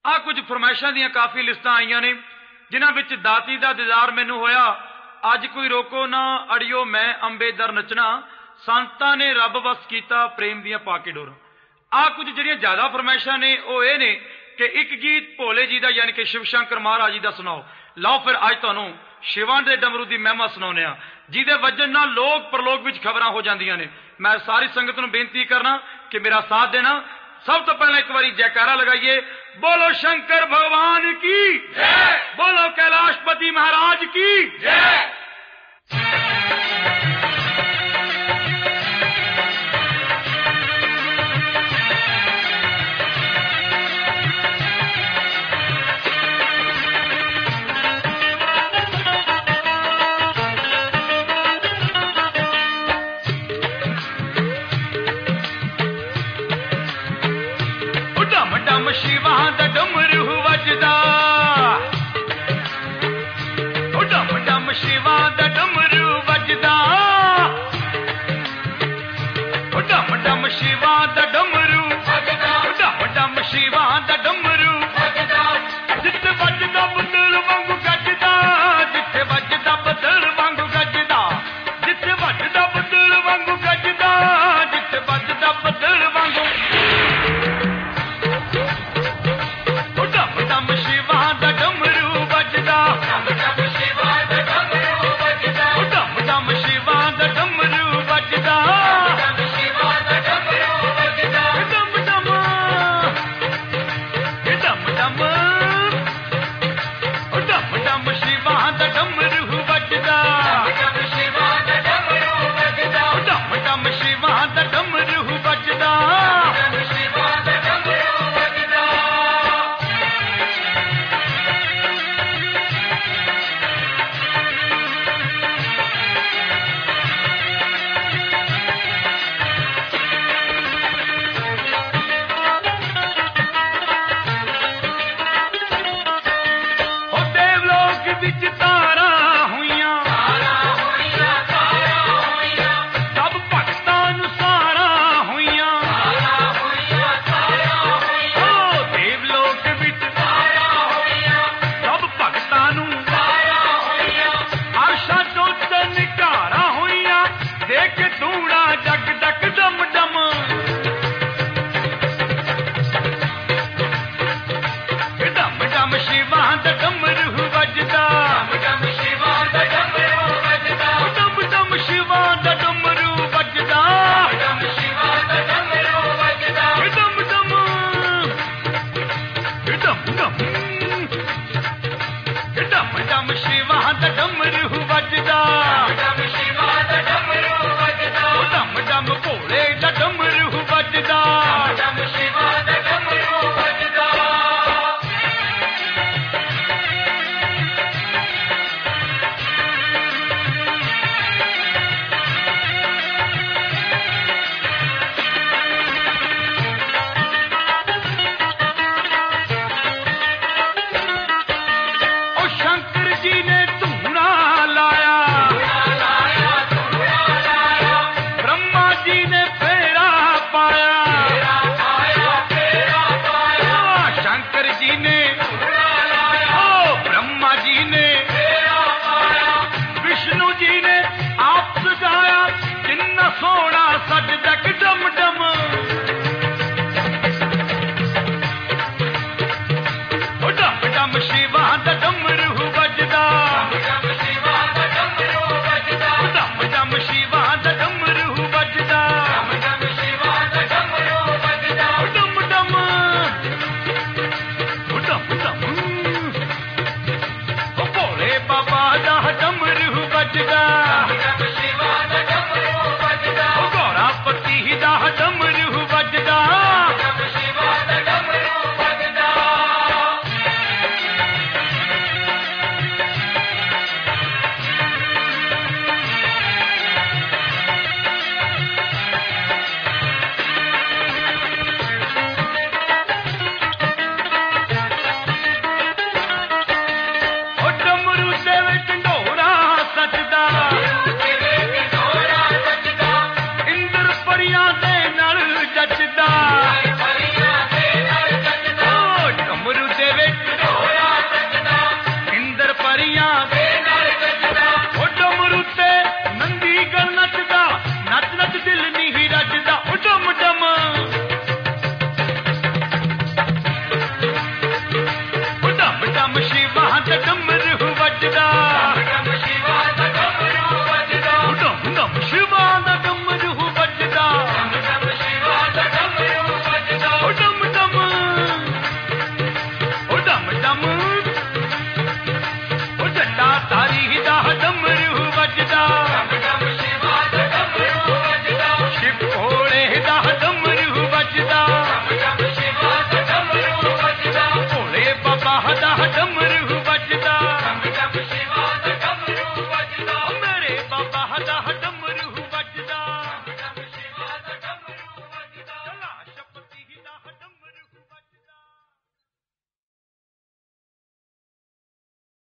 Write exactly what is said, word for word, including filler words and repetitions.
आ कुछ फरमाइशां दियां काफ़ी लिस्टां आईयां ने जिन्हां विच दाती दा दीदार मैनूं होया, अज कोई रोको ना अड़ियो मैं अंबे दर नचना, संतां ने रब वस कीता प्रेम दियां पाके डोर। आ कुछ जिहड़ियां ज्यादा फरमाइशां ने वो ये ने कि एक गीत भोले जी का यानी कि शिव शंकर महाराज जी का सुनाओ। लाओ फिर अज तुहानूं शिवां दे डमरू की महिमा सुनाउने आ, जिहदे वजन नाल लोक परलोक विच खबरां हो जांदियां ने। मैं सारी संगत नूं बेनती करना कि मेरा साथ देना। सब तो पहले एक बारी जयकारा लगाइए, बोलो शंकर भगवान की जय, बोलो कैलाशपति महाराज की जय। शिवा दा डमरू वजदा, ओ डम डम शिवा दा डमरू वजदा, ओ डम डम शिवा दा डमरू वजदा, ओ डम डम शिवा दा डमरू वजदा, जिथे वजदा बदल वांगू गजदा, जिथे वजदा बदल वांगू गजदा, जिथे वजदा बदल वांगू गजदा, जिथे वजदा बदल वांगू